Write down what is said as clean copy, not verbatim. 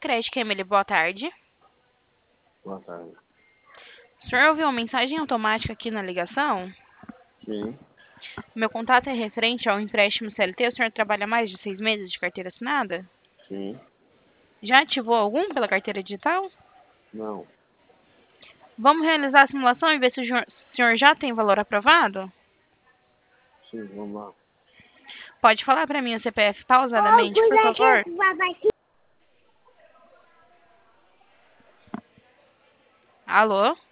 Crédito Emily, boa tarde. Boa tarde. O senhor ouviu uma mensagem automática aqui na ligação? Sim, Meu contato é referente ao empréstimo CLT. O senhor trabalha mais de 6 meses de carteira assinada? sim, Já ativou algum pela carteira digital? não, Vamos realizar a simulação e ver se o senhor já tem valor aprovado? sim, vamos lá. Pode falar para mim o CPF pausadamente, por favor? Alô?